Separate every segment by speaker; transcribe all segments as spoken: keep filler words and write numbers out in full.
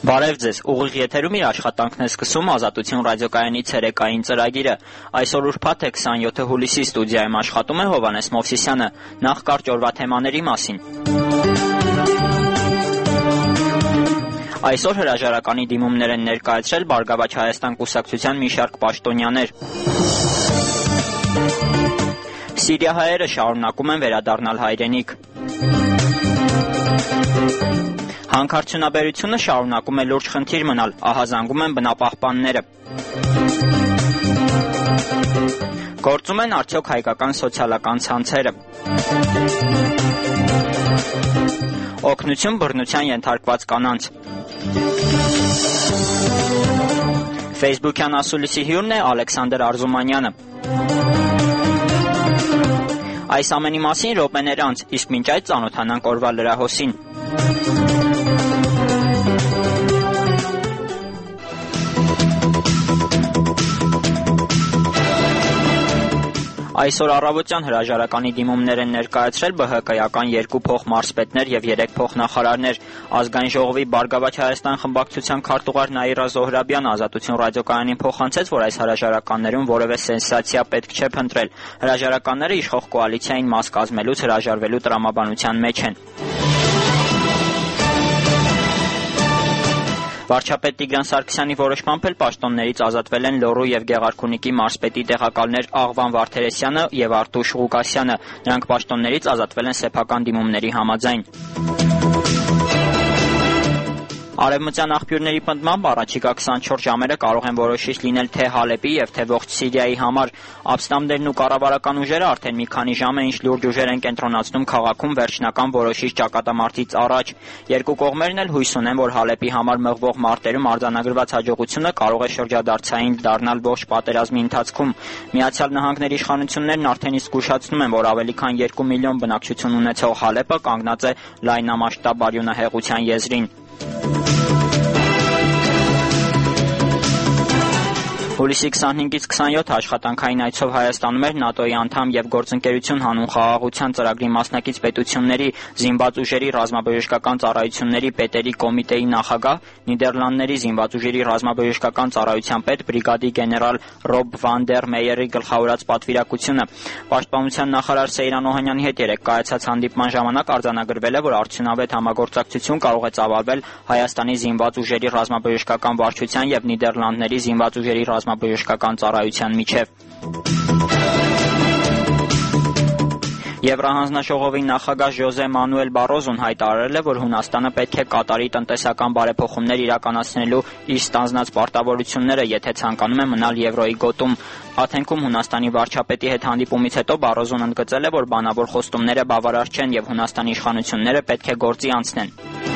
Speaker 1: Բարև ձեզ, ուղիղ եթերում իր աշխատանքն է սկսում Ազատություն ռադիոկայանի ցերեկային ծրագիրը։ Այսօր ուրբաթ է քսաներկու հուլիսի, ստուդիայում աշխատում է Հովհաննես Մովսիսյանը։ Նախ կարճ օրվա թեմաների մասին։ Այսօր հրաժարականի դիմումներ են ներկայացրել Բարգավաճ Հայաստան կուսակցության մի շարք պաշտոնյաներ։ Սիրիահայերը շարունակում են վերադառնալ հայրենիք։ Հանքարդյունաբերությունը շարունակում է լուրջ խնդիր մնալ, ահազանգում են բնապահպանները։ Գործում են արդյոք հայկական սոցիալական ցանցերը։ Օգնություն բռնության ենթարկված կանանց։ Facebook-յան ասուլիսի հյուրն է Ալեքսանդր Արզումանյանը։ Այս ամենի մասին րոպեներ անց, իսկ մինչ այդ ծանոթանանք օրվա լրահոսին։ Այսօր առավոտյան հրաժարականի դիմումներ են ներկայացրել Բ Հ Կայական երկու փոխմարզպետներ եւ երեք փոխնախարարներ։ Ազգային ժողովի Բարգավաճ Հայաստան խմբակցության քարտուղար Նաիրա Զոհրաբյանը Ազատություն ռադիոկայանին փոխանցեց, որ այս հրաժարականներում որևէ սենսացիա պետք չէ փնտրել։ Հրաժարականները իշխող կոալիցիային մաս կազմելուց հրաժարվելու տրամաբանության մեջ են։ Վարչապետ Տիգրան Սարգսյանի որոշմամբ էլ պաշտոններից ազատվել են Լոռու եւ Գեղարքունիքի մարզպետի տեղակալներ Աղվան Վարդերեսյանը եւ Արտուշ Ղուկասյանը։ Նրանք պաշտոններից ազատվել են սեփական դիմումների համաձայն։ Արևմտյան աղբյուրների պնդմամբ առաջիկա քսանչորս ժամերը կարող են որոշիչ լինել թե Հալեպի եւ թե ողջ Սիրիայի համար։ Ապստամբներն ու կառավարական ուժերը արդեն մի քանի ժամ է ինչ լուրջ ուժեր են կենտրոնացնում քաղաքում վերջնական որոշիչ ճակատամարտից առաջ։ Երկու կողմերն էլ հույս ունեն, որ Հալեպի համար մղվող մարտերում արձանագրված հաջողությունը կարող է շրջադարձային դառնալ ողջ պատերազմի ընթացքում։ Միացյալ Նահանգների իշխանություններն արդեն իսկ զգուշացնում են, որ ավելի քան երկու միլիոն բնակչություն ունեցող Հալեպը կանգնած է լայնամասշտաբ արյունահեղության եզրին։ Հուլիսի քսանհինգից քսանյոթ աշխատանքային այցով Հայաստանում էր ՆԱՏՕ-ի անդամ եւ գործընկերություն հանուն խաղաղության ծրագրի մասնակից պետությունների զինված ուժերի ռազմաբժշկական ծառայությունների պետերի կոմիտեի նախագահ, Նիդերլանդների զինված ուժերի ռազմաբժշկական ծառայության պետ բրիգադի գեներալ Ռոբ Վան դեր Մեյերի գլխավորած պատվիրակությունը։ Պաշտպանության նախարար Սեյրան Օհանյանի հետ երեկ կայացած հանդիպման ժամանակ արձանագրվել է, որ արդյունավետ համագործակցություն կարող է ծավալվել Հայաստանի զինված ուժերի ռազմաբժշկական վարչության եւ Նիդերլանդների զինված ուժերի ռազմաբժշկական ծառայության միջև։ Եվրահանձնաժողովի նախագահ Ժոզե Մանուել Բարոզոն հայտարարել է, որ Հունաստանը պետք է կատարի տնտեսական բարեփոխումներ իրականացնելու իր ստանձնած պարտավորությունները, եթե ցանկանում է մնալ Եվրոյի գոտում։ Աթենքում Հունաստանի վարչապետի հետ հանդիպումից հետո Բարոզոն ընդգծել է, որ բանավոր խոստումները բավարար չեն եւ Հունաստանի իշխանությունները պետք է գործի անցնեն։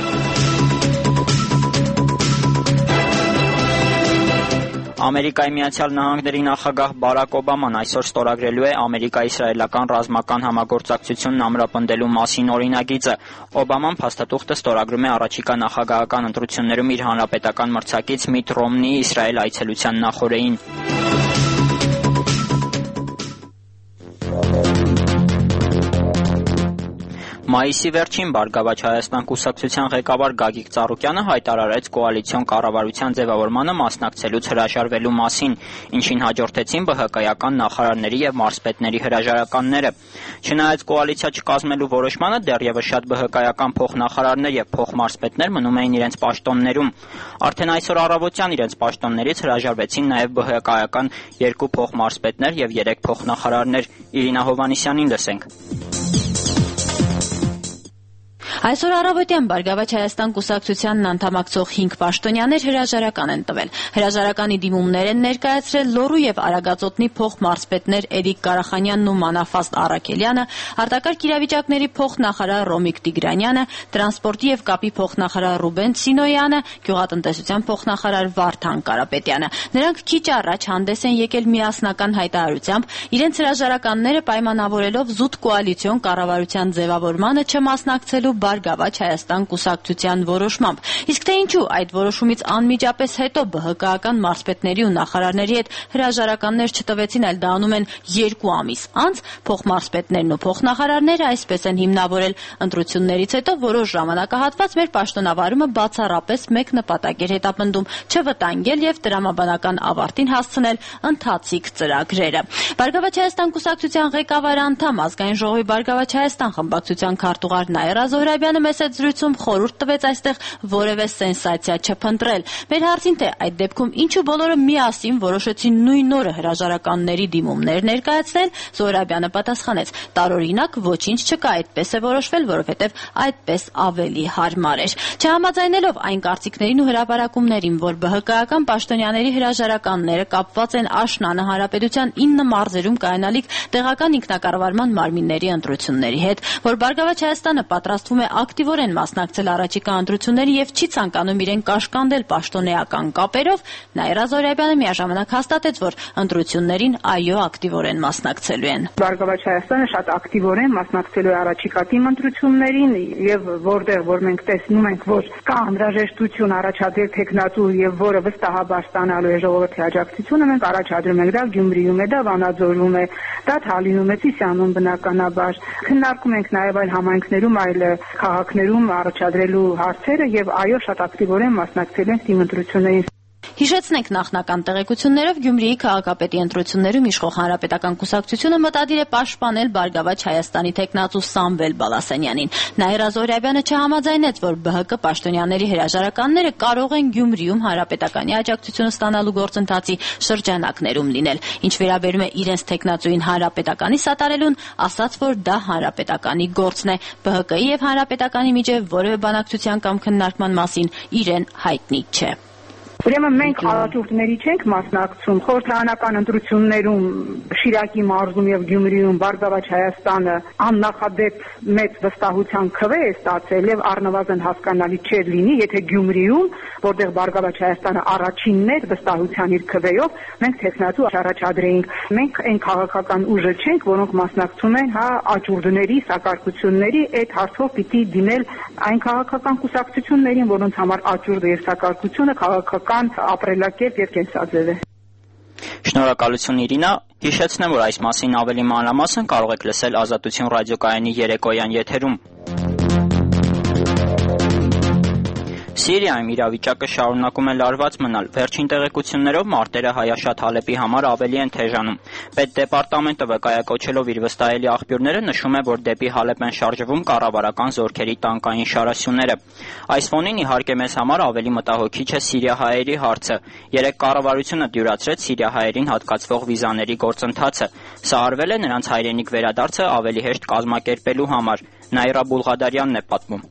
Speaker 1: Ամերիկայի Միացյալ Նահանգների նախագահ Բարակ Օբաման այսօր ստորագրելու է Ամերիկա-իսրայելական ռազմական համագործակցությունն ամրապնդելու մասին օրինագիծը։ Օբաման փաստաթուղթը ստորագրում է առաջիկա նախագահական ընտրություններում իր հանրապետական մրցակից Միթ Ռոմնիի Իսրայել այցելության նախօրեին։ Մայիսի վերջին Բարգավաճ Հայաստան կուսակցության ղեկավար Գագիկ Ծառուկյանը հայտարարեց կոալիցիոն կառավարության ձևավորմանը մասնակցելուց հրաժարվելու մասին, ինչին հաջորդեցին Բ Հ Կայական նախարարների եւ մարզպետների հրաժարականները։ Չնայած կոալիցիա չկազմելու որոշմանը, դեռևս շատ Բ Հ Կայական փոխնախարարներ եւ փոխմարզպետներ մնում էին իրենց պաշտոններում։ Արդեն այսօր առավոտյան իրենց պաշտոններից հրաժարվեցին նաեւ Բ Հ Կայական երկու փոխմարզպետներ եւ երեք փոխնախարարներ։ Իրինա Հովհաննիսյանին լսենք։
Speaker 2: Այսօր առավոտյան Բարգավաճ Հայաստան կուսակցությանն անդամակցող հինգ պաշտոնյաներ հրաժարական են տվել։ Հրաժարականի դիմումներ են ներկայացրել Լոռու եւ Արագածոտնի փոխմարզպետներ Էրիկ Ղարախանյանն ու Մանաֆաստ Առաքելյանը, արտակարգ իրավիճակների փոխնախարար Ռոմիկ Տիգրանյանը, տրանսպորտի եւ կապի փոխնախարար Ռուբեն Ցինոյանը, գյուղատնտեսության փոխնախարար Վարդան Կարապետյանը։ Նրանք քիչ առաջ հանդես են եկել միասնական հայտարարությամբ, իրենց հրաժարականները պայմանավորելով զուտ կոալիցիոն կառավարության ձևավորմանը չմասնակցելու Բարգավաճ Հայաստան կուսակցության որոշմամբ։ Իսկ թե ինչու այդ որոշումից անմիջապես հետո ԲՀԿ-ական մարզպետների ու նախարարների հետ հրաժարականներ չտվեցին, այլ դա անում են երկու ամիս անց, փոխմարզպետներն ու փոխնախարարները այսպես են հիմնավորել. ընտրություններից հետո որոշ ժամանակահատված մեր պաշտոնավարումը բացառապես մեկ նպատակ էր հետապնդում՝ չվտանգել եւ տրամաբանական ավարտին հասցնել ընթացիկ ծրագրերը։ Բարգավաճ Հայաստան կուսակցության ղեկավար անդամ, ազգային ժողովի Բարգավաճ Հայաստան խմբակցության քարտուղար Նաիրա Զոհրաբյանը մեծ զրույցում խորհուրդ տվեց այստեղ որևէ սենսացիա չփնտրել։ Մեր հարցին, թե այդ դեպքում ինչու բոլորը միասին որոշեցին նույն օրը հրաժարականների դիմումներ ներկայացնել, Զոհրաբյանը պատասխանեց. տարօրինակ ոչինչ չկա, այդպես է որոշվել, որովհետև այդպես ավելի հարմար էր։ Չհամաձայնելով այն կարծիքներին ու հրապարակումներին, որ ԲՀԿ-ական պաշտոնյաների հրաժարականները կապված են աշնանը Հանրապետության ինը մարզերում կայանալիք տեղական ինքնակառավարման մարմինների ընտրությունների հետ, որ Բարգավաճ Հայաստանը պատրաստվում է ակտիվորեն մասնակցել առաջիկա ընտրությունների եւ չի ցանկանում իրեն կաշկանդել պաշտոնեական կապերով, Նաիրա Զոհրաբյանը միաժամանակ հաստատեց, որ ընտրություններին այո ակտիվորեն մասնակցելու են։
Speaker 3: Բարգավաճ Հայաստանը շատ ակտիվորեն մասնակցելու է առաջիկա թիմ ընտրություններին եւ որտեղ որ մենք տեսնում ենք, որ կա անհրաժեշտություն առաջադրել տեխնատու եւ որը վստահաբար ստանալու է ժողովրդի աջակցությունը, մենք առաջադրում ենք, դա Գյումրիում է, դա Վանաձորում է, դա Թալինում է, Սիսիանում բնականաբար։ Քննարկում ենք նաեւ այլ համայնքներում, այլ քաղաքներում առաջադրելու հարցերը եւ այո, շատ ակտիվորեն մասնակցել ենք թիմ ընտրություններին։
Speaker 2: Հիշեցնենք, նախնական տեղեկություններով Գյումրիի քաղաքապետի ընտրություններում իշխող Հանրապետական կուսակցությունը մտադիր է պաշտպանել Բարգավաճ Հայաստանի թեկնածու Սամվել Բալասանյանին։ Նաիրա Զոհրաբյանը չհամաձայնեց, որ ԲՀԿ պաշտոնյաների հրաժարականները կարող են Գյումրիում Հանրապետականի աջակցությունը ստանալու գործընթացի շրջանակներում լինել։ Ինչ վերաբերում է իրենց թեկնածուին Հանրապետականի սատարելուն, ասաց, որ դա Հանրապետականի գործն է։ ԲՀԿ-ի եւ Հանրապետականի միջև որևէ բանակցության կամ քննարկման մասին իրեն հայտնի չէ։
Speaker 3: Ուրեմն մենք առաջորդների չենք մասնակցում խորհրդարանական ընտրություններում Շիրակի մարզում եւ Գյումրիում Բարգավաճ Հայաստանը աննախադեպ մեծ վստահության քվե է ստացել եւ առնվազն հասկանալի չէր լինի, եթե Գյումրիում, որտեղ Բարգավաճ Հայաստանը առաջինն էր վստահության իր քվեով, մենք տեխնատու առաջադրեինք։ Մենք այն քաղաքական ուժը չենք, որոնք մասնակցում են հա աճուրդների, սակարկությունների, այդ հարցով պիտի դիմել այն քաղաքական կուսակցություններին, որոնց համար աճուրդը եւ սակարկությունը քաղաքական ապրելակերպ եւ կենսաձև է։
Speaker 1: Շնորհակալություն Իրինա, հիշեցնեմ, որ այս մասին ավելի մանրամասն կարող եք լսել Ազատություն ռադիոկայանի երեկոյան եթերում։ Սիրիայում իրավիճակը շարունակում է լարված մնալ։ Վերջին տեղեկություններով մարտերը Հայաշատ Հալեպի համար ավելի են թեժանում։ Պետդեպարտամենտը վկայակոչելով իր վստահելի աղբյուրները նշում է, որ դեպի Հալեպ են շարժվում կառավարական զորքերի տանկային շարասյունները։ Այս ֆոնին իհարկե մեզ համար ավելի մտահոգիչ է սիրիահայերի հարցը։ Երեք կառավարությունը դյուրացրեց սիրիահայերին հատկացվող վիզաների գործընթացը։ Սա արվել է նրանց հայրենիք վերադարձը ավելի հեշտ կազմակերպելու համար։ Նաիրա Բուլղադարյանն է պատմում։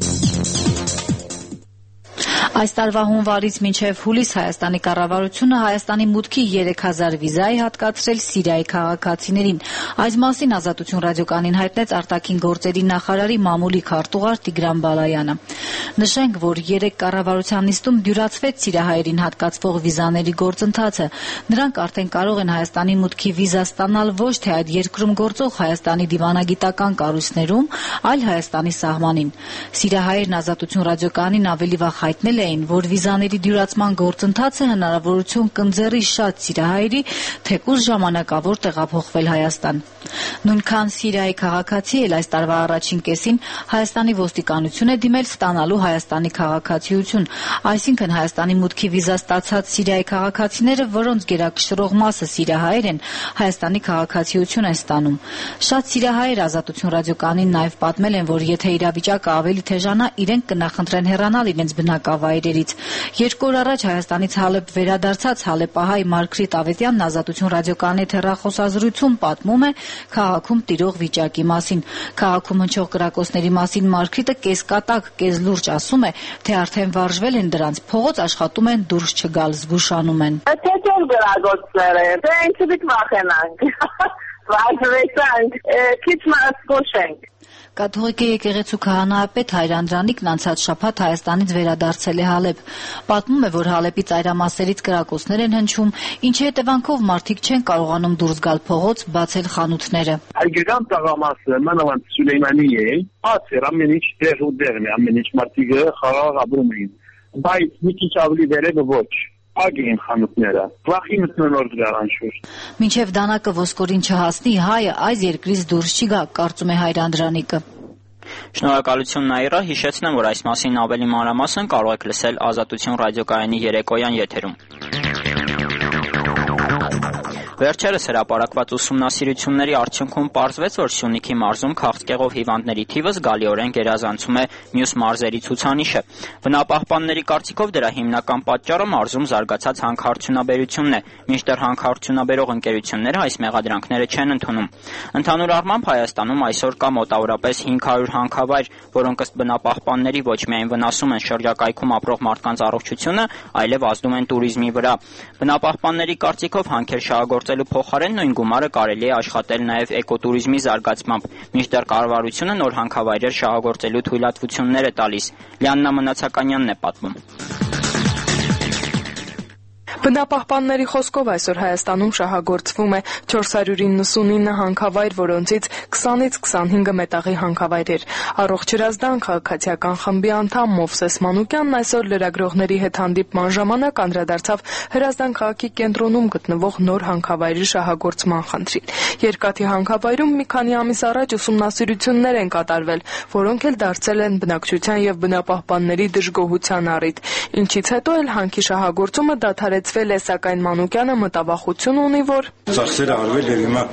Speaker 4: Այս տարվա հունվարից մինչև հուլիս Հայաստանի կառավարությունը Հայաստանի մուտքի երեք հազար վիզա է հատկացրել Սիրիայի քաղաքացիներին։ Այս մասին Ազատություն ռադիոկայանին հայտնեց արտաքին գործերի նախարարի մամուլի քարտուղար Տիգրան Բալայանը։ Նշենք, որ երեք կառավարության նիստում դյուրացվեց սիրիահայերին հատկացվող վիզաների գործընթացը։ Նրանք արդեն կարող են Հայաստանի մուտքի վիզա ստանալ ոչ թե այդ երկրում գործող Հայաստանի դիվանագիտական կառույցներում, այլ Հայաստանի սահմանին։ Սիրիահայերն Ազատություն ռադիոկայանին ավելի վաղ հայտնել էին, որ վիզաների դյուրացման գործընթացը հնարավորություն կընձեռի շատ սիրիահայերի թեկուզ ժամանակավոր տեղափոխվել Հայաստան։ Նույնքան Սիրիայի քաղաքացի էլ այս տարվա առաջին կեսին Հայաստանի ոստիկանություն է դիմել ստանալու Հայաստանի քաղաքացիություն, այսինքն Հայաստանի մուտքի վիզա ստացած Սիրիայի քաղաքացիները, որոնց գերակշռող մասը սիրիահայեր են, Հայաստանի քաղաքացիություն են ստանում։ Շատ սիրիահայեր Ազատություն ռադիոկայանին նաև պատմել են, որ եթե իրավիճակը ավելի թեժանա, իրենք կնախընտրեն հեռանալ իրենց բնակավայրերից։ Երկու օր առաջ Հայաստանից Հալեպ վերադարձած հալեպահայ Մարգրիտ Ավետյանն Ազատություն ռադիոկայանի հեռախոսազրույցում պատմում է քաղաքում տիրող վիճակի մասին։ Քաղաքում հնչող կրակոցների մասին Մարգրիտը կեսկատակ, կեսլուրջ ասում է, թե արդեն վարժվել են դրանց, փողոց աշխատում են դուրս չգալ, զգուշանում են։
Speaker 5: Թե չեն կրակոցներ են, թե ինչու՞ վախենանք։ Վարժվեցանք, քիչ մասկուշ ենք։
Speaker 4: Կաթողիկ եկեղեցու քահանայապետ Հայր Անդրանիկն անցած շաբաթ Հայաստանից վերադարձել է Հալեբ։ Պատմում է, որ Հալեբի ծայրամասերից կրակոցներ են հնչում, ինչի հետևանքով մարդիկ չեն կարողանում դուրս գալ փողոց, բացել խանութները։
Speaker 6: Հայկական ծաղամասը մանավանդ Սուլեյմանի է, ացեր ամեն ինչ դեր ու դերն է, ամեն ինչ մարդիկը խաղաղ ապրում էին, բայց մի քիչ ավելի վերևը ոչ։ Ագին խանութները, վախի մտնորդ գարանշուր։
Speaker 4: Մինչև դանակը ոսկորին չհասնի, հայը այս երկրից դուրս չի գա, կարծում է Հայր Անդրանիկը։
Speaker 1: Շնորհակալություն Նաիրա, հիշեցնեմ, որ այս մասին ավելի մանրամասն կարող եք լսել Ազատություն ռադիոկայանի երեկոյան եթերում։ Վերջերս հրապարակված ուսումնասիրությունների արդյունքում պարզվեց, որ Սյունիքի մարզում քաղցկեղով հիվանդների թիվը զգալիորեն գերազանցում է մյուս մարզերի ցուցանիշը։ Բնապահպանների կարծիքով դրա հիմնական պատճառը մարզում զարգացած հանքարդյունաբերությունն է, մինչդեռ հանքարդյունաբերող ընկերությունները այս մեղադրանքները չեն ընդունում։ Ընդհանուր առմամբ Հայաստանում այսօր կա մոտավորապես հինգ հարյուր հանքավայր, որոնք ըստ բնապահպանների ոչ միայն վնասում են շրջակայքում ապրող մարդկանց առողջությունը, այլև ազդում են туриզմի վրա։ Բնապահպանների կարծիքով հանքեր շահագործելու փոխարեն նույն գումարը կարելի է աշխատել նաև էկոտուրիզմի զարգացմամբ, մինչդեռ կառավարությունը նոր հանքավայրեր շահագործելու թույլատվություններ է տալիս։ Լիաննա Մնացականյանն է պատմում։
Speaker 7: Բնապահպանների խոսքով այսօր Հայաստանում շահագործվում է չորս հարյուր իննսունինը հանքավայր, որոնցից քսանից քսանհինգը մետաղի հանքավայրեր։ Առողջ Հրազդան քաղաքացիական խմբի անդամ Մովսես Մանուկյանն այսօր լրագրողների հետ հանդիպման ժամանակ անդրադարձավ Հրազդան քաղաքի կենտրոնում գտնվող նոր հանքավայրի շահագործման խնդրին։ Երկաթի հանքավայրում մի քանի ամիս առաջ ուսումնասիրություններ են կատարվել, որոնք էլ դարձել են բնակչության եւ բնապահպանների դժգոհության առիթ, ինչից հետո էլ հանքի շահագործումը դադարեցվել է, սակայն Մանուկյանը մտավախություն ունի, որ
Speaker 8: ծախսերը արվել եւ հիմա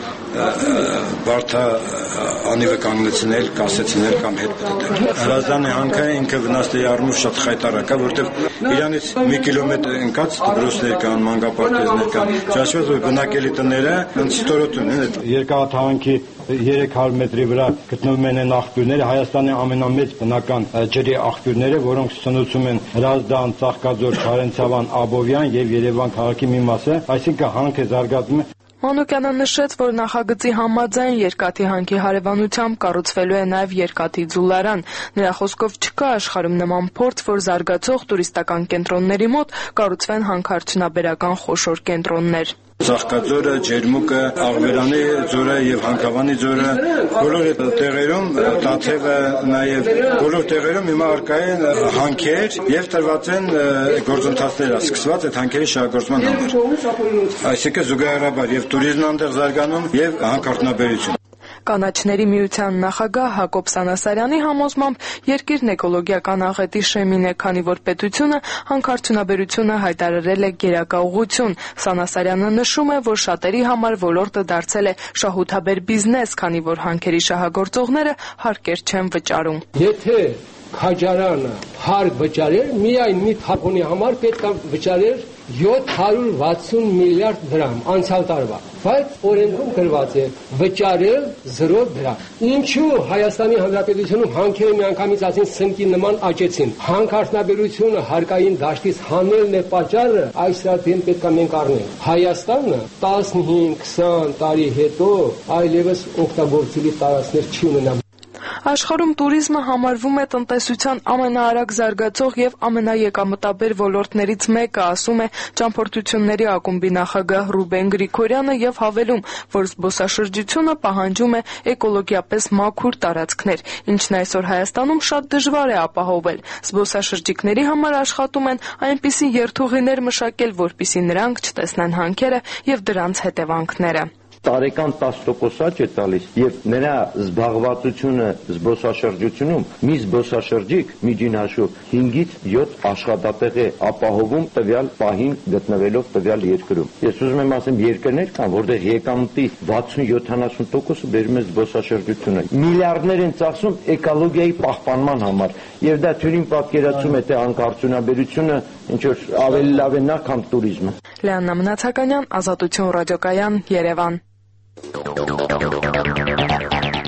Speaker 8: բարթա անիվը կանգնեցնել, կասեցնել կամ հետ պատել։ Հրազդանի հանքը ինքը վնասների առումով շատ խայտարակ է, որտեղ իրանից մի կիլոմետր ընկած դպրոցներ կան, մանկապարտեզներ կան։ Ճաշված որ բնակելի տները ստորոտուն են։ Երկաթահանքի երեք հարյուր մետրի վրա գտնվում են աղբյուրները, Հայաստանի ամենամեծ բնական ջրի աղբյուրները, որոնք սնուցում են Հրազդան, Ծաղկաձոր, Քարենցավան, Աբովյան եւ Երևան քաղաքի մի մասը, այսինքն հանքը զարգացում է։
Speaker 7: Մանուկյանը նշեց, որ նախագծի համաձայն երկաթի հանքի հարևանությամբ կառուցվելու է նաև երկաթի ձուլարան։ Նրա խոսքով չկա աշխարհում նման փորձ, որ զարգացող տուրիստական կենտրոնների մոտ կառուցվեն հանքարդյունաբերական խոշոր կենտրոններ։
Speaker 8: Ծաղկաձորը, Ջերմուկը, Աղվերանի ձորը եւ Հանքավանի ձորը, բոլոր տեղերում Տաթևը, նաեւ բոլոր տեղերում հիմա արկա են հանքեր եւ տրված են գործընթացներ սկսված այդ հանքերի շահագործման համար։ Այսինքն զուգահեռաբար եւ туриզմն այնտեղ զարգանում եւ հանքարդյունաբերություն։
Speaker 7: Կանաչների միության նախագահ Հակոբ Սանասարյանի համոզմամբ երկիրն էկոլոգիական աղետի շեմին է, քանի որ պետությունը հանքարդյունաբերությունը հայտարարել է գերակա ուղղություն։ Սանասարյանը նշում է, որ շատերի համար ոլորտը դարձել է շահութաբեր բիզնես, քանի որ հանքերի շահագործողները հարկեր չեն վճարում։
Speaker 9: Եթե քաջարանը հարկ վճարեր, միայն մի թափոնի համար պետք է վճարեր յոթ հարյուր վաթսուն միլիարդ դրամ անցյալ տարվա, բայց օրենքում գրված է վճարել զրո դրամ։ Ինչու Հայաստանի Հանրապետությունում հանքերը միանգամից ասին սնկի նման աճեցին։ Հանքարդյունաբերությունը հարկային դաշտից հանելն է պատճառը, այս դեպքում պետք է մենք առնենք։ Հայաստանը տասնհինգ քսան տարի հետո այլևս օգտագործելի տարածքներ չի ունենա։
Speaker 7: Աշխարհում туриզմը համարվում է տնտեսության ամենաարագ զարգացող եւ ամենաեկամտաբեր ոլորտներից մեկը, ասում է ճամփորդությունների ակումբի նախագահ Ռուբեն Գրիգորյանը եւ հավելում, որ զբոսաշրջությունը պահանջում է էկոլոգիապես մաքուր տարածքներ, ինչն այսօր Հայաստանում շատ դժվար է ապահովել։ Զբոսաշրջիկների համար աշխատում են այնպիսի երթուղիներ մշակել, որպիսի նրանք չտեսնեն հանքերը եւ դրանց հետևանքները։
Speaker 10: Տարեկան տասը տոկոս աճ է տալիս եւ նրա զբաղվածությունը զբոսաշրջությունում մի զբոսաշրջիկ միջին հաշվով հինգից յոթ աշխատատեղ է ապահովում տվյալ պահին գտնվելով տվյալ երկրում։ Ես ուզում եմ ասեմ, երկրներ կան, որտեղ եկամտի վաթսուն յոթանասուն տոկոսը բերում է զբոսաշրջությունը։ Միլիարդներ են ծախսում էկոլոգիայի պահպանման համար եւ դա թյուրին պատկերացում է թե հանքարդյունաբերությունը ինչ որ ավելի լավ է նա, քան туриզմը։
Speaker 7: Լիաննա Մնացականյան, Ազատություն ռադիոկայան, Երևան։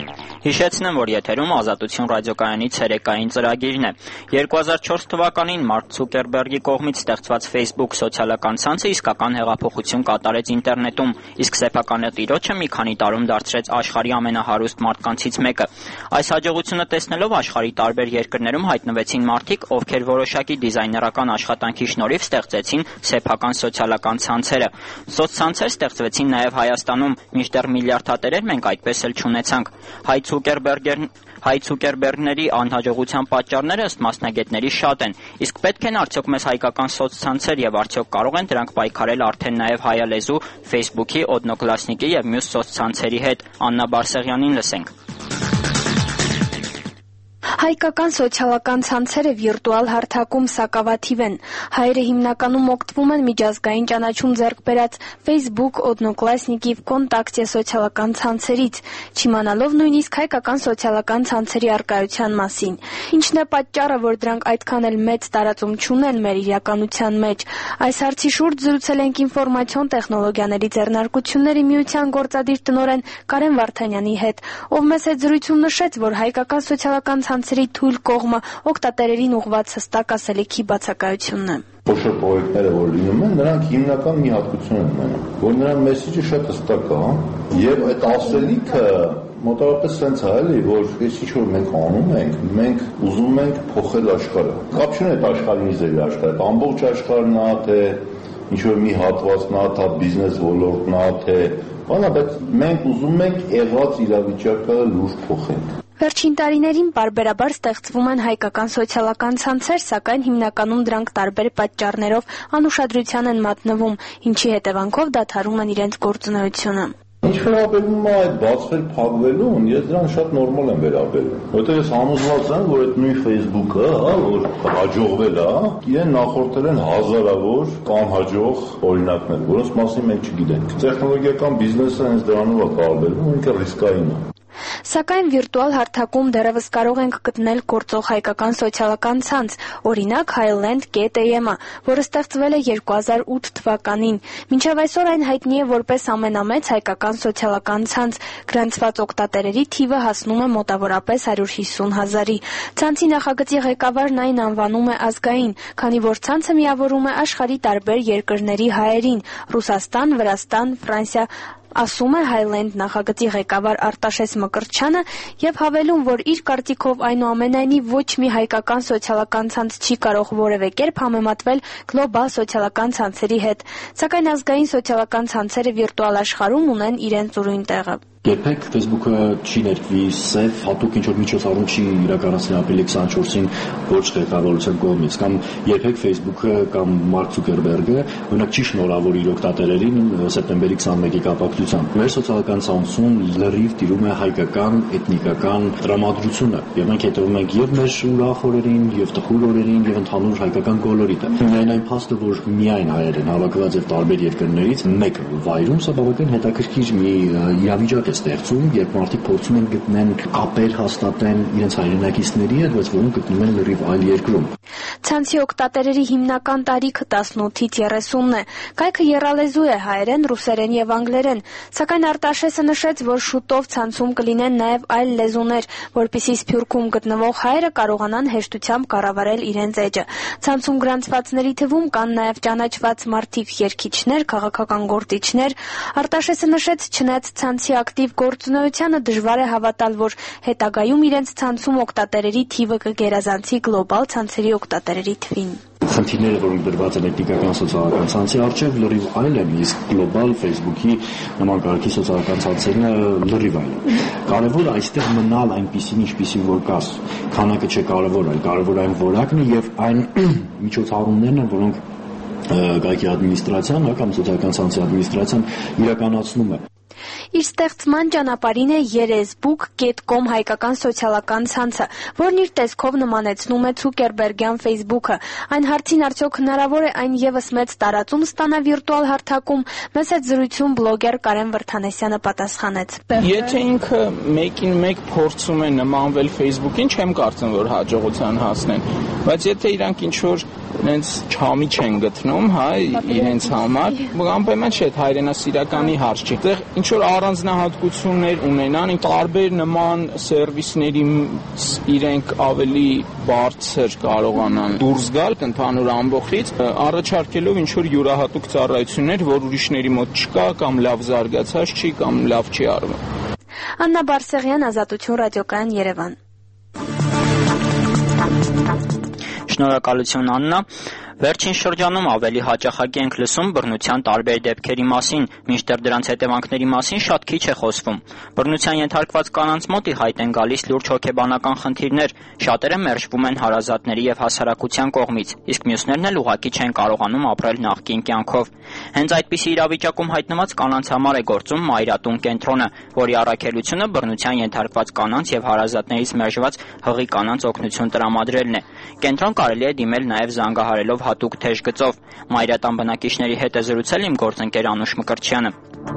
Speaker 1: Հիշեցնեմ, որ եթերում Ազատություն ռադիոկայանի ցերեկային ծրագիրն է։ երկու հազար չորս թվականին Մարկ Ցուկերբերգի կողմից ստեղծված Facebook սոցիալական ցանցը իսկական հեղափոխություն կատարեց ինտերնետում, իսկ սեփականը տիրոջը մի քանի տարում դարձրեց աշխարհի ամենահարուստ մարդկանցից մեկը։ Այս հաջողությունը տեսնելով աշխարհի տարբեր երկրներում հայտնվեցին մարդիկ, ովքեր որոշակի դիզայներական աշխատանքի շնորհիվ ստեղծեցին սեփական սոցիալական ցանցերը։ Սոցցանցեր ստեղծվեցին նաև Հայաստանում, մինչդեռ միլիարդատերեր մենք այդպես էլ չունեցանք։ Հայ Ցուկերբերգերն Հայ Ցուկերբերգների անհաջողության պատճառները ըստ մասնագետների շատ են, իսկ պետք են արդյոք մեզ հայկական սոցցանցեր եւ արդյոք կարող են դրանք պայքարել արդեն նաեւ հայալեզու Facebook-ի, Օդնոկլասնիկի եւ մյուս սոցցանցերի հետ։ Աննա Բարսեղյանին լսենք։
Speaker 11: Հայկական սոցիալական ցանցերը վիրտուալ հարթակում սակավաթիվ են։ Հայերը հիմնականում օգտվում են միջազգային ճանաչում ձեռք բերած Facebook, Օդնոկլասնիկի, Վկոնտակտե սոցիալական ցանցերից, չիմանալով նույնիսկ հայկական սոցիալական ցանցերի առկայության մասին։ Ինչն է պատճառը, որ դրանք այդքան էլ մեծ տարածում չունեն մեր իրականության մեջ։ Այս հարցի շուրջ զրուցել ենք ինֆորմացիոն տեխնոլոգիաների ձեռնարկությունների միության գործադիր տնօրեն Կարեն Վարդանյանի հետ, ով մեզ հետ զրույցում նշեց, որ հայկական սոցիալական ցանցերի թույլ կողմը օգտատերերին ուղղված հստակ ասելիքի բացակայությունն է։
Speaker 12: Փոշոր պրոյեկտները, որ լինում են, նրանք հիմնական մի հատկություն են ունենում, որ նրանց մեսեջը շատ հստակ է, եւ այդ ասելիքը մոտավորապես sense է, էլի, որ այս ինչ որ մենք անում ենք, մենք ուզում ենք փոխել աշխարհը։ Կապ չունի այդ աշխարհին իզերի աշխարհը, ամբողջ աշխարհն է, թե ինչ որ մի հատվածն է, թե բիզնես ոլորտն է, թե բանա, բայց մենք ուզում ենք եղած իրավիճակը լուրջ փոխենք։
Speaker 11: Վերջին տարիներին պարբերաբար ստեղծվում են հայկական սոցիալական ցանցեր, սակայն հիմնականում դրանք տարբեր պատճառներով անուշադրության են մատնվում, ինչի հետևանքով դադարում են իրենց գործունեությունը։
Speaker 12: Ինչ վերաբերում է այդ բացվել փակվելուն, ես դրան շատ նորմալ եմ վերաբերում, որտեղ ես համոզված եմ, որ այդ նույն Facebook-ը, հա, որ հաջողվել է, իրեն նախորդել են հազարավոր անհաջող օրինակներ, որոնց մասին մենք չգիտենք։ Տեխնոլոգիական բիզնեսը հենց դրանով է տարբերվում, ինքը ռիսկային է։
Speaker 11: Սակայն վիրտուալ հարթակում դեռևս կարող ենք գտնել գործող հայկական սոցիալական ցանց, օրինակ Highland կետ էյ էմ-ը, որը ստեղծվել է երկու հազար ութ թվականին։ Մինչև այսօր այն հայտնի է որպես ամենամեծ հայկական սոցիալական ցանց, գրանցված օգտատերերի թիվը հասնում է մոտավորապես հարյուր հիսուն հազարի։ Ցանցի նախագծի ղեկավարն այն անվանում է ազգային, քանի որ ցանցը միավորում է աշխարհի տարբեր երկրների հայերին՝ Ռուսաստան, Վրաստան, Ֆրանսիա, ասում է Highland նախագծի ղեկավար Արտաշես Մկրտչյանը եւ հավելում, որ իր կարծիքով այնուամենայնիվ ոչ մի հայկական սոցիալական ցանց չի կարող որևէ կերպ համեմատվել գլոբալ սոցիալական ցանցերի հետ, սակայն ազգային սոցիալական ցանցերը վիրտուալ աշխարհում ունեն իրենց ուրույն տեղը։
Speaker 13: Երբեք Facebook-ը չի ներկվի սև, հատուկ ինչ-որ միջոցառում չի իրականացնի ապրիլի քսանչորսին ոչ ղեկավարության կողմից, կամ երբեք Facebook-ը կամ Մարկ Ցուկերբերգը օրինակ չի շնորհավոր իր օգտատերերին սեպտեմբերի քսանմեկի կապակցությամբ։ Մեր սոցիալական ցանցում լրիվ տիրում է հայկական էթնիկական տրամադրությունը, եւ մենք հետևում ենք եւ մեր ուրախ օրերին, եւ տխուր օրերին, եւ ընդհանուր հայկական կոլորիտը։ Միայն այն փաստը, որ միայն հայեր են հավաքված եւ տարբեր երկրներից մեկ վայրում, սա բավական հետաքրքիր մի իրավիճակ է ստեղծում, երբ մարդիկ փորձում են գտնեն կապեր հաստատեն իրենց հայրենակիցների հետ, բայց որոնք գտնում են լրիվ այլ երկրում։
Speaker 11: Ցանցի օգտատերերի հիմնական տարիքը տասնութից երեսունն է։ Կայքը եռալեզու է հայերեն, ռուսերեն եւ անգլերեն, սակայն Արտաշեսը նշեց, որ շուտով ցանցում կլինեն նաեւ այլ լեզուներ, որպեսզի Սփյուռքում գտնվող հայերը կարողանան հեշտությամբ կառավարել իրենց էջը։ Ցանցում գրանցվածների թվում կան նաեւ ճանաչված մարդիկ, երգիչներ, քաղաքական գործիչներ։ Արտաշեսը նշեց, չնայած ցանցի ակտիվ գործունեությանը դժվար է հավատալ, որ հետագայում իրենց ցանցում օգտատերերի թիվը կգերազանցի գլոբալ ցանցերի օգտատերերի թվին։
Speaker 13: Խնդիրները, որոնք դրված են էթնիկական սոցիալական ցանցի առջև, լրիվ այլ են, իսկ գլոբալ Facebook-ի նման կարգի սոցիալական ցանցերը լրիվ այլ են։ Կարևորը այստեղ մնալ այնպիսին, ինչպիսին որ կաս, քանակը չէ կարևոր, այլ կարևոր այն որակն է եւ այն միջոցառումներն են, որոնք կայքի ադմինիստրացիան, կամ սոցիալական ցանցի ադմինիստրացիան իրականացնում է։
Speaker 11: Իր ստեղծման ճանապարհին է երեսբուկ կետ կոմ հայկական սոցիալական ցանցը, որն իր տեսքով նմանեցնում է Ցուկերբերգյան Facebook-ը։ Այն հարցին արդյոք հնարավոր է այն եւս մեծ տարածում ստանա վիրտուալ հարթակում, մեծ այդ զրույցում բլոգեր Կարեն Վրթանեսյանը պատասխանեց։
Speaker 14: Եթե ինքը մեկին մեկ փորձում է նմանվել Facebook-ին, չեմ կարծում, որ հաջողության հասնեն, բայց եթե իրանք ինչ որ նենց չամի չեն գտնում, հա, իրենց համար, անպայման չէ, հայրենասիրականի հարց չի։ Այդտեղ ինչ որ առանձնահատկություններ ունենան, տարբեր նման սերվիսների իրենք ավելի բարձր կարողանան դուրս գալ ընդհանուր ամբողջից, առաջարկելով ինչ-որ յուրահատուկ ծառայություններ, որ ուրիշների մոտ չկա կամ լավ զարգացած չի կամ լավ չի արվում։
Speaker 11: Աննա Բարսեղյան, Ազատություն, Ռադիոկայան, Երևան։
Speaker 1: Շնորհակալություն, Աննա։ Վերջին շրջանում ավելի հաճախակի ենք լսում բռնության տարբեր դեպքերի մասին, մինչդեռ դրանց հետևանքների մասին շատ քիչ է խոսվում։ Բռնության ենթարկված կանանց մոտ ի հայտ են գալիս լուրջ հոգեբանական խնդիրներ, շատերը մերժվում են հարազատների եւ հասարակության կողմից, իսկ մյուսներն էլ ուղղակի չեն կարողանում ապրել նախկին կյանքով։ Հենց այդպիսի իրավիճակում հայտնված կանանց համար է գործում Մայրատուն կենտրոնը, որի առաքելությունը բռնության ենթարկված կանանց եւ հարազատներից մերժված հղի կանանց օգնություն տրամադրելն է։ Կենտրոն կարելի է դիմել նաեւ զանգահարելով հատուկ թեժ գծով։ Մայրատան բնակիչների հետ է զրուցել իմ գործընկեր Անուշ Մկրտչյանը։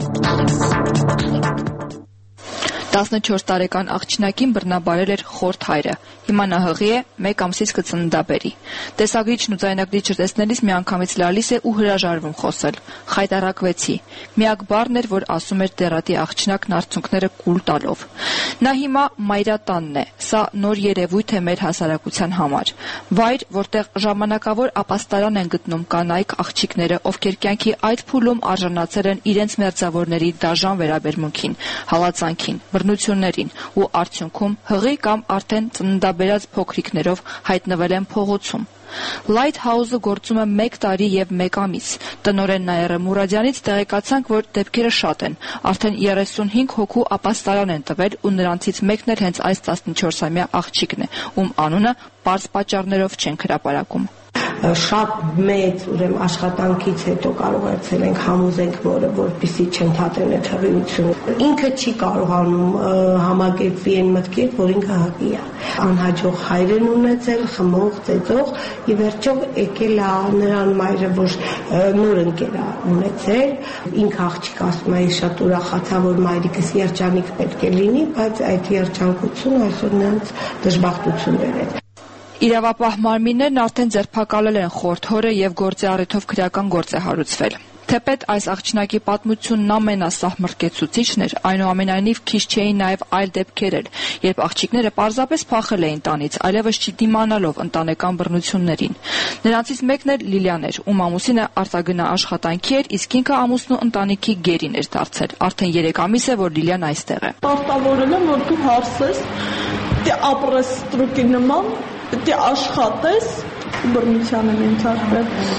Speaker 15: տասնչորս տարեկան աղջնակին բռնաբարել էր խորթ հայրը։ Հիմա նա հղի է, մեկ ամսից կծննդաբերի։ Տեսագրիչն ու ձայնագրիչը տեսնելիս միանգամից լալիս է ու հրաժարվում խոսել։ Խայտառակվեցի։ Միակ բառն էր, որ ասում էր դեռատի աղջնակն արցունքները կուլ տալով։ Նա հիմա Մայրատանն է։ Սա նոր երևույթ է մեր հասարակության համար։ Վայր, որտեղ ժամանակավոր ապաստարան են գտնում կանայք աղջիկները, ովքեր կյանքի այդ փուլում արժանացել են իրենց մերձավորների դաժան վերաբերմունքին, հալածանքին, բռնություններին ու արդյունքում հղի կամ արդեն ծննդաբերած փոքրիկներով հայտնվել են փողոցում։ Lighthouse-ը գործում է մեկ տարի եւ մեկ ամիս։ Տնօրեն Նաիրա Մուրադյանից տեղեկացանք, որ դեպքերը շատ են։ Արդեն երեսունհինգ հոգու ապաստարան են տվել ու նրանցից մեկն էլ հենց այս տասնչորսամյա աղջիկն է, ում անունը պարզ պատճառներով չեն հրապարակում։
Speaker 16: Շատ մեծ ուրեմն աշխատանքից հետո կարողացել ենք համոզենք, որը որպեսզի չընդհատեն այդ հղիությունը։ Ինքը չի կարողանում համակերպվի այն մտքեր, որ ինքը հղի է։ Անհաջող հայր են ունեցել, խմող, ծեծող, ի վերջո եկել է նրան մայրը, որ նոր ընկեր է ունեցել։ Ինքը աղջիկ ասում է, շատ ուրախացա, որ մայրիկս երջանիկ պետք է լինի, բայց այդ երջանկությունը այսօր նրանց դժբախտություն բերեց։
Speaker 15: Իրավապահ մարմիններն արդեն ձերբակալել են խորթ հորը եւ գործի առիթով քրեական գործ է հարուցվել։ Թեպետ այս աղջնակի պատմությունն ամենասահմռկեցուցիչն էր, այնուամենայնիվ քիչ չէին նաև այլ դեպքեր էլ, երբ աղջիկները պարզապես փախել էին տանից, այլևս չդիմանալով ընտանեկան բռնություններին։ Նրանցից մեկն էլ Լիլիան էր, ում ամուսինը արտագնա աշխատանքի էր, իսկ ինքը ամուսնու ընտանիքի գերին էր դարձել։ Արդեն երեք ամիս է, որ Լիլիան այստեղ է։
Speaker 17: Պարտավորել եմ, որ դու հարսես, դե ապրես ստրուկի նման, դե աշխատես, բռնության եմ ենթարկվել։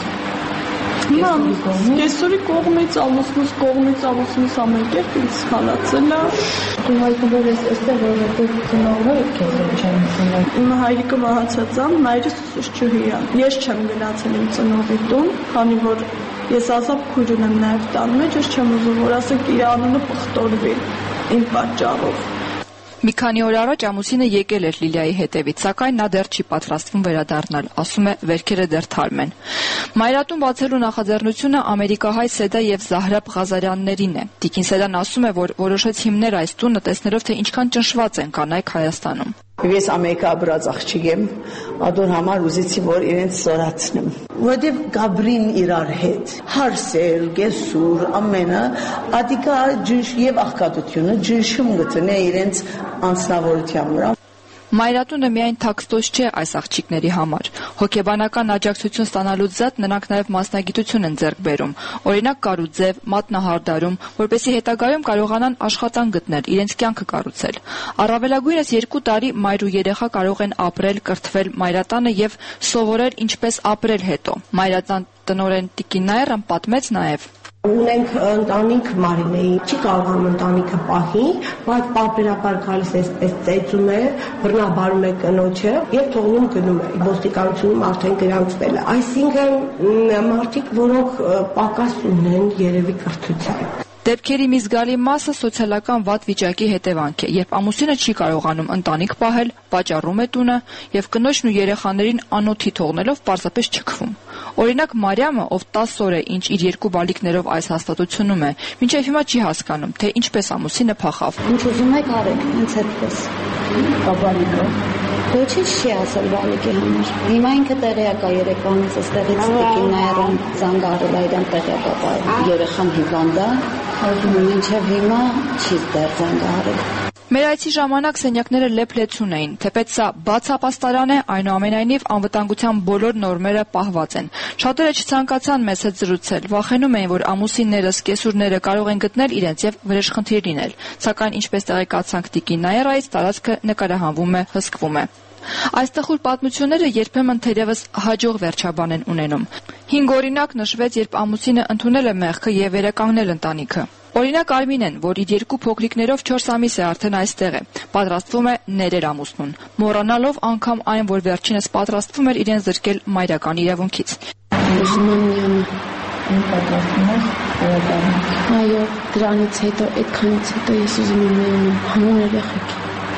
Speaker 17: Կեսորի կողմից, ամուսնուս կողմից, ամուսնուս ամեն կերպ ինձ հալածել է։
Speaker 18: Դու հայտնվել ես այստեղ, որովհետև ծնողները քեզ չեն ծնել։
Speaker 17: Իմ հայրիկը մահացած է, մայրս ուսուցչուհի է։ Ես չեմ գնացել իմ ծնողի տուն, քանի որ ես ազատ քույր ունեմ նաև տան մեջ, ես չեմ ուզում, որ ասեք իր անունը պղտորվի իմ պատճառով։
Speaker 15: Մի քանի օր առաջ ամուսինը եկել էր Լիլիայի հետևից, սակայն նա դեռ չի պատրաստվում վերադառնալ, ասում է վերքերը դեռ թարմ են։ Մայրատուն բացելու նախաձեռնությունը ամերիկահայ Սեդա եւ Զահրաբ Ղազարյաններին է։ Տիկին Սեդան ասում է, որ որոշեց հիմնել այս տունը, տեսնելով թե ինչքան ճնշված են կանայք Հայաստանում։
Speaker 19: Ես Ամերիկա ապրած աղջիկ եմ, ադոր համար ուզեցի, որ իրենց սորացնեմ։ Որտեվ Գաբրին իրար հետ, հարսել, գեսուր, ամենը, ադիկա ջնշ եւ աղքատությունը ջնշում գտնե իրենց անձնավորության վրա։
Speaker 15: Մայրատունը միայն թաքստոց չէ այս աղջիկների համար։ Հոգեբանական աջակցություն ստանալուց զատ նրանք նաև մասնագիտություն են ձեռք բերում։ Օրինակ կարուձև, մատնահարդարում, որպեսզի հետագայում կարողանան աշխատանք գտնել, իրենց կյանքը կառուցել։ Առավելագույնս երկու տարի մայր ու երեխա կարող են ապրել, կրթվել Մայրատանը եւ սովորել ինչպես ապրել հետո։ Մայրատան տնօրեն Տիկին Նաիրան պատմեց նաև.
Speaker 16: Ունենք ընտանիք Մարինեի, չի կարողանում ընտանիքը պահի, բայց պարբերաբար գալիս էսպես ծեծում է, բռնաբարում է կնոջը եւ թողնում գնում է։ Ոստիկանությունում արդեն գրանցվել է։ Այսինքն մարդիկ, որոնք պակաս ունեն երևի կրթության։
Speaker 15: Դեպքերի մի զգալի մասը սոցիալական վատ վիճակի հետևանք է, երբ ամուսինը չի կարողանում ընտանիք պահել, վաճառում է տունը եւ կնոջն ու երեխաներին անօթի թողնելով պարզապես չքվում։ Օրինակ Մարիամը, ով տասը օր է ինչ իր երկու բալիկներով այս հաստատությունում է, մինչև հիմա չի հասկանում, թե ինչպես ամուսինը փախավ։
Speaker 18: Ինչ ուզում եք արեք, ինձ հետպես։ Բաբալիկը։ Ոչինչ չի ասել Վալիկի համար։ Հիմա ինքը տեղյակ է երեկվանից այստեղից տիկիններն զանգ արել այդան տեղյակ է երեխան հիվանդ է, մինչև հիմա չի դեռ զանգ արել։
Speaker 15: Մեր այցի ժամանակ սենյակները լեփ-լեցուն էին, թեպետ սա բաց ապաստարան է, այնուամենայնիվ անվտանգության բոլոր նորմերը պահված են։ Շատերը չցանկացան մեզ հետ զրուցել, վախենում էին, որ ամուսիններս, կեսուրները կարող են գտնել իրենց եւ վրեժխնդիր լինել, սակայն ինչպես տեղեկացանք տիկին Նայարայից, տարածքը նկարահանվում է, հսկվում է։ Այս տխուր պատմությունները երբեմն թերևս հաջող վերջաբան են ունենում։ Հինգ օրինակ նշվեց, երբ ամուսինը ընդունել է մեղքը եւ վերականգնել ընտանիքը։ Օրինակ Արմինեն, որ իր երկու փոքրիկներով չորս ամիս է արդեն այստեղ է, պատրաստվում է ներեր ամուսնուն, մոռանալով անգամ այն, որ վերջինս պատրաստվում էր իրեն զրկել մայրական իրավունքից։
Speaker 18: Այո, դրանից հետո, այդքանից հետո ես ուզում եմ միանում հանուն երեխեք։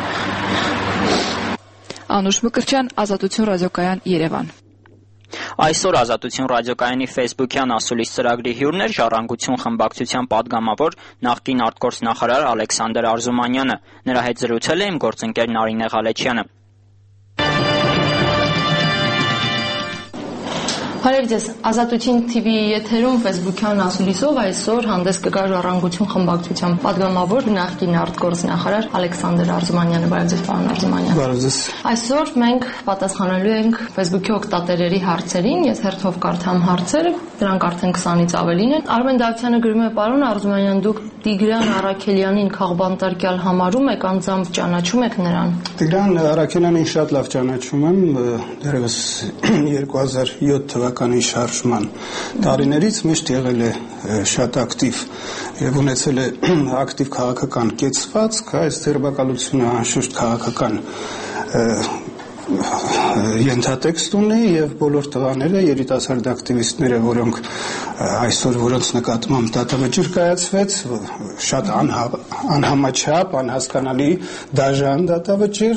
Speaker 15: Անուշ Մկրտչյան, Ազատություն ռադիոկայան, Երևան։
Speaker 1: Այսօր Ազատություն ռադիոկայանի Facebook-յան ասուլիս ծրագրի հյուրն էր Ժառանգություն խմբակցության падգամավոր նախկին արտգործնախարար Ալեքսանդր Արզումանյանը։ Նրա հետ զրուցել է իմ գործընկեր Նարինե Ղալեչյանը։
Speaker 20: Բարև ձեզ, Ազատություն Թի Վի եթերում Facebook-յան ասուլիսով այսօր հանդես կգա Ժառանգություն խմբակցության падգամավոր նախկին արտգործնախարար Ալեքսանդր Արզումանյանը։ Բարև ձեզ, պարոն Արզումանյան։
Speaker 21: Բարև ձեզ։
Speaker 20: Այսօր մենք պատասխանելու ենք Facebook-ի օգտատերերի հարցերին, ես հերթով կարդամ հարցերը, դրանք արդեն քսանից ավելին են։ Արմեն Դավթյանը գրում է. Պարոն Արզումանյան, դուք Տիգրան Առաքելյանին քաղբանտարկյալ համարում եք, անձամբ ճանաչում եք նրան։
Speaker 21: Տիգրան Առաքելյանին շատ լավ ճանաչում եմ, դեռևս երկու հազար յոթ թվականի շարժման տարիներից միշտ եղել է շատ ակտիվ եւ ունեցել է ակտիվ քաղաքական կեցվածք, այս ձերբակալությունը անշուշտ քաղաքական ենթատեքստ ունի եւ բոլոր տղաները, երիտասարդ ակտիվիստները, որոնք այսօր որոնց նկատմամբ դատավճիռ կայացվեց, շատ անհամաչափ, անհասկանալի, դաժան դատավճիռ,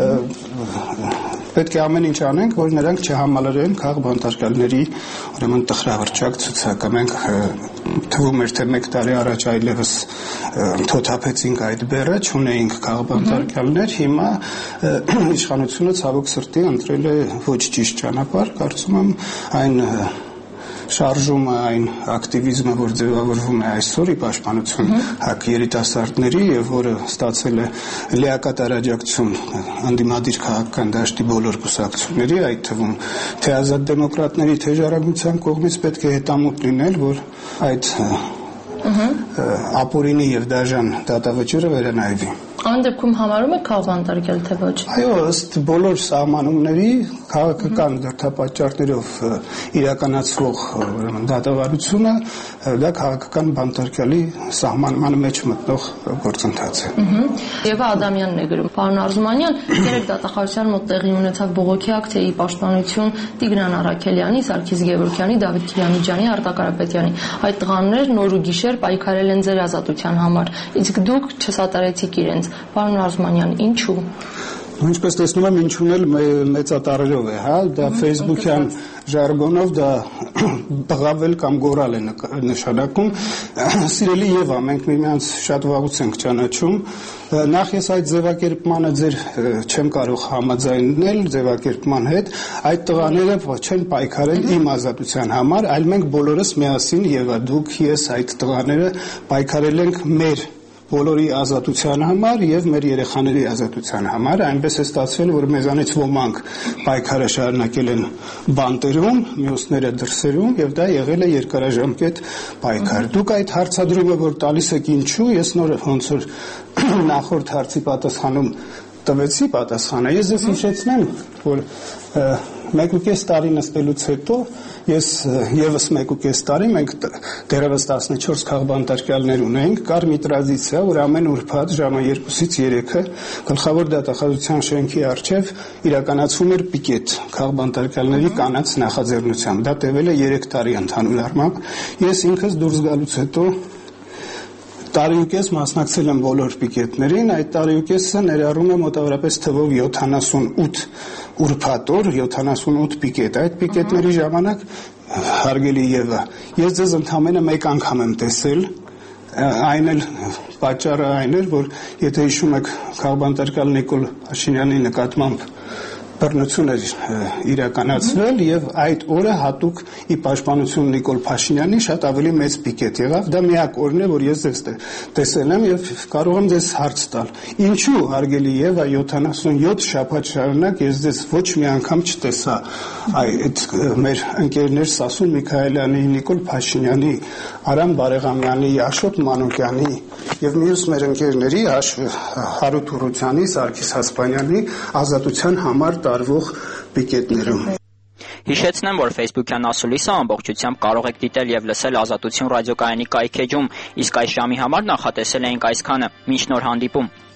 Speaker 21: պետք է ամեն ինչ անենք, որ նրանք չհամալրեն քաղբանտարկյալների ուրեմն տխրավրճակ ցուցակը։ Մենք թվում էր, թե մեկ տարի առաջ այլևս թոթափեցինք այդ բեռը, չունեինք քաղբանտարկյալներ, հիմա իշխանությունը ցավոք սրտի ընտրել է ոչ ճիշտ ճանապարհ, կարծում եմ այն շարժումը, այն ակտիվիզմը, որ ձևավորվում է այսօր ի պաշտպանություն ՀԱԿ երիտասարդների եւ որը ստացել է լիակատար աջակցություն անդիմադիր քաղաքական դաշտի բոլոր կուսակցությունների, այդ թվում թե ազատ դեմոկրատների, թե Ժառանգության կողմից պետք է հետամուտ լինել, որ այդ ապօրինի եւ դաժան դատավճիռը վերանայվի։
Speaker 20: Այն դեպքում համարում եք քաղբանտարկյալ թե ոչ։
Speaker 21: Այո, ըստ բոլոր սահմանումների քաղաքական դրդապատճառներով իրականացվող ուրեմն դատավարությունը դա քաղաքական բանտարկյալի սահմանման մեջ մտնող գործընթաց է։
Speaker 20: Եվա Ադամյանն է գրում. Պարոն Արզումանյան, երեք դատախազության մոտ տեղի ունեցավ բողոքի ակցիայի պաշտպանություն Տիգրան Առաքելյանի, Սարգիս Գևորգյանի, Դավիթ Քիանիջյանի, Արտակ Կարապետյանի։ Այդ տղաներն նոր ու գիշեր պայքարել են ձեր ազատության համար, իսկ դուք չսատարեցիք իրենց։ Պարոն Արզումանյան, ինչու։
Speaker 21: Ինչպես տեսնում եմ, ինչուն էլ մեծատարերով է, հա, դա Facebook-յան ժարգոնով դա բղավել կամ գոռալ է նշանակում։ Սիրելի Եվա, մենք միմյանց շատ վաղուց ենք ճանաչում։ Նախ ես այդ ձևակերպմանը ձեր չեմ կարող համաձայնել ձևակերպման հետ։ Այդ տղաները չեն պայքարել իմ ազատության համար, այլ մենք բոլորս միասին, Եվա, դուք, ես, այդ տղաները պայքարել ենք մեր բոլորի ազատության համար եւ մեր երեխաների ազատության համար, այնպես է ստացվել, որ մեզանից ոմանք պայքարը շարունակել են բանտերում, մյուսները դրսերում եւ դա եղել է երկարաժամկետ պայքար։ Դուք այդ հարցադրումը, որ տալիս եք ինչու, ես նոր ոնց որ նախորդ հարցի պատասխանում տվեցի պատասխանը, ես ես հիշեցնեմ, որ մեկուկես տարի նստելուց հետո ես եւս մեկուկես տարի մենք դեռևս տասնչորս քաղբանտարկյալներ ունենք, կար մի տրադիցիա, որ ամեն ուրբաթ ժամը երկուսից երեքը գլխավոր դատախազության շենքի առջև իրականացվում էր պիկետ քաղբանտարկյալների կանանց նախաձեռնությամբ։ Դա տևել է երեք տարի ընդհանուր առմամբ։ Ես ինքս դուրս գալուց հետո տարիուկես մասնակցել եմ բոլոր պիկետներին, այդ տարիուկեսը ներառում է մոտավորապես թվով յոթանասունութ ուրբաթ օր, յոթանասունութ պիկետ։ Այդ պիկետների ժամանակ, հարգելի Եվա, ես ձեզ ընդամենը մեկ անգամ եմ տեսել Այն էլ պատճառը այն էր, որ եթե հիշում եք քաղբանտարկալ Նիկոլ Փաշինյանի նկատմամբ բռնություն էր իրականացվել եւ այդ օրը հատուկ ի պաշտպանություն Նիկոլ Փաշինյանի շատ ավելի մեծ պիկետ եղավ։ Դա միակ օրն է, որ ես ձեզ տեսել եմ եւ կարող եմ ձեզ հարց տալ։ Ինչու հարգելի Եվա յոթանասունյոթ շաբաթ շարունակ ես ձեզ ոչ մի անգամ չտեսա այդ մեր ընկերներ Սասուն Միքայելյանի, Նիկոլ Փաշինյանի, Արամ Բարեղամյանի, Աշոտ Մանուկյանի եւ մյուս մեր ընկերների Հարութ Ուռուցյանի, Սարգիս Հասպանյանի ազատության համար տարվող պիկետներում։
Speaker 1: Հիշեցնեմ, որ Facebook-յան ասուլիսը ամբողջությամբ կարող եք դիտել եւ լսել Ազատություն ռադիոկայանի կայքեջում, իսկ այս ժամի համար նախատեսել էինք այսքանը։ Մինչ նոր հանդիպում։